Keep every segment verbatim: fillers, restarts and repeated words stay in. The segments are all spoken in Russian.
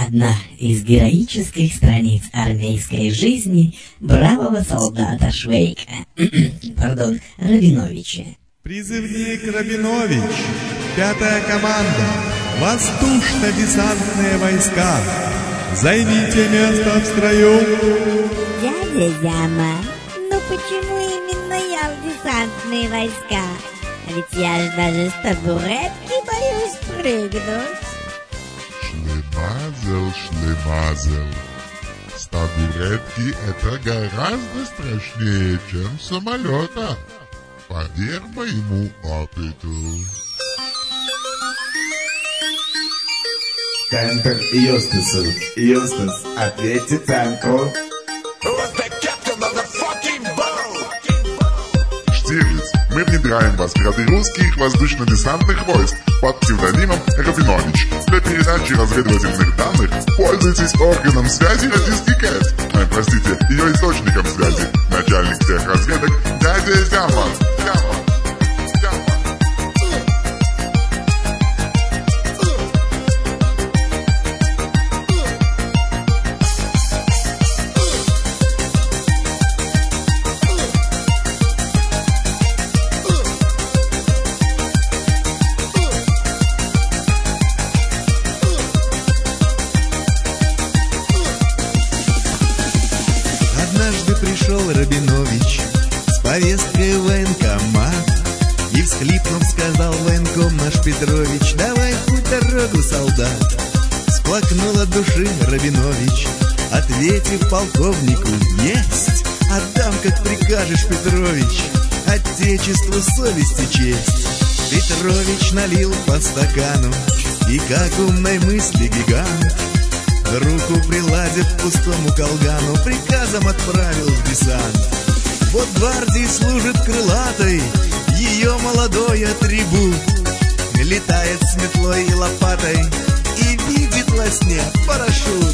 одна из героических страниц армейской жизни бравого солдата Швейка, пардон, Рабиновича. Призывник Рабинович, пятая команда, воздушно-десантные войска, займите место в строю. Дядя Зяма, ну почему именно я в десантные войска? Ведь я ж даже с табуретки боюсь прыгнуть. Шлемазел, шлемазел. С табуретки это гораздо страшнее, чем с самолета. Поверь моему опыту. Центр Юстасу. Юстас, ответьте центру. Штирлиц, мы внедряем вас в ряды русских воздушно-десантных войск под псевдонимом Рабинович. Для передачи разведывательных данных пользуйтесь органом связи радистки Кэт. Э, простите, ее источником связи. Начальник всех разведок дядя Зяма. Зяма. Пришел Рабинович с повесткой в военкомат и, всхлипнув, сказал военком наш Петрович: давай в путь дорогу, солдат. Всплакнул от души Рабинович, ответив полковнику: есть, отдам, как прикажешь, Петрович, отечеству совесть и честь. Петрович налил по стакану и, как умной мысли гигант, руку приладив к пустому колгану, приказом отправил в десант. Вот гвардии служит крылатой ее молодой атрибут, летает с метлой и лопатой и видит во сне парашют.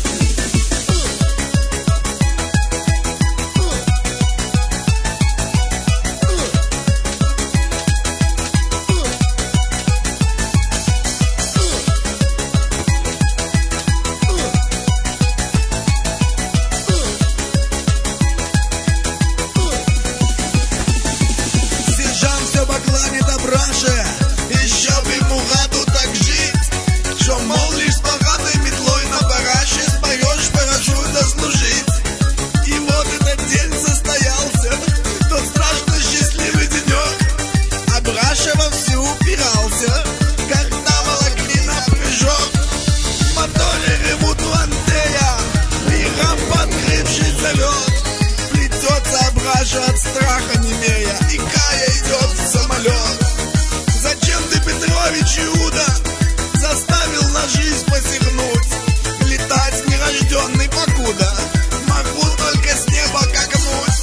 Еще бы ему году так жить, что, мол, лишь с богатой метлой на параше споешь парашют дослужить. И вот этот день состоялся, тот страшно счастливый денек, а Браша вовсю упирался, когда волокли на прыжок. Моторы ревут у Андрея, и рам подкрывший зовет. Плетется Браша от страха немея, и Кая идет в самолет. Зачем ты, Петрович, Иуда, заставил на жизнь посягнуть? Летать нерожденный покуда, могу только с неба какнуть.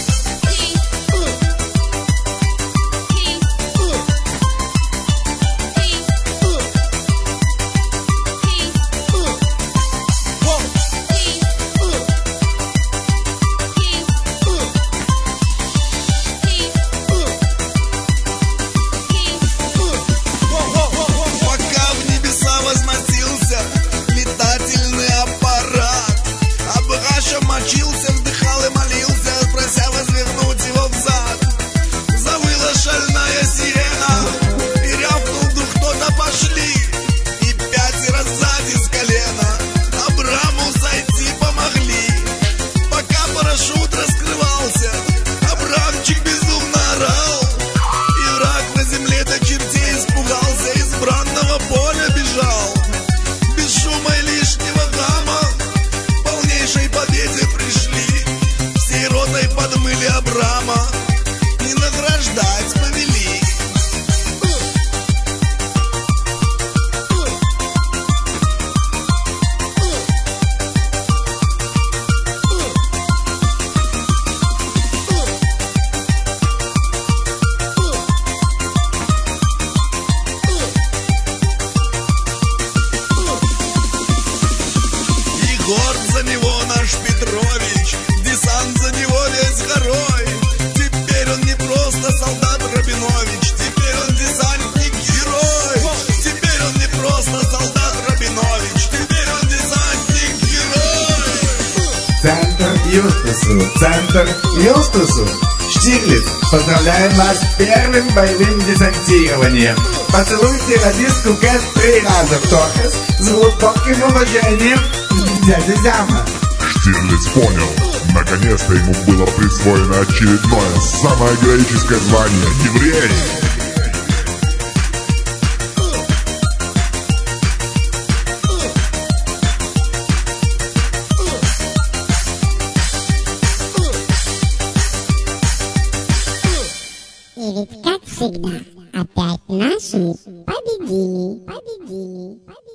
Мочился, вдыхал и молился, прося возвернуть его взад. Завыла шальная сирена, и рявкнул вдруг кто-то: пошли. И пятеро сзади с колена Абраму сойти помогли. Пока парашют раскрывался, Абрамчик безумно орал, и враг на земле до чертей испугался, из бранного поля бежал. Без шума и лишнего гамма полнейшей победе пришли, всей ротой подмыли Абрама и награждать повели. И горд за него наш Петрович, десант за него весь горой. Теперь он не просто солдат Рабинович, теперь он десантник-герой. Теперь он не просто солдат Рабинович, теперь он десантник. Юстасу центр, Юстасу Штиглиц, поздравляем вас с первым боевым десантированием. Поцелуйте радистку Кэт три раза в торс с глубоким уважением, дядя Зяма. Штирлиц понял. Наконец-то ему было присвоено очередное, самое героическое звание — еврей. И ведь, как всегда, опять наши победили, победили, победили.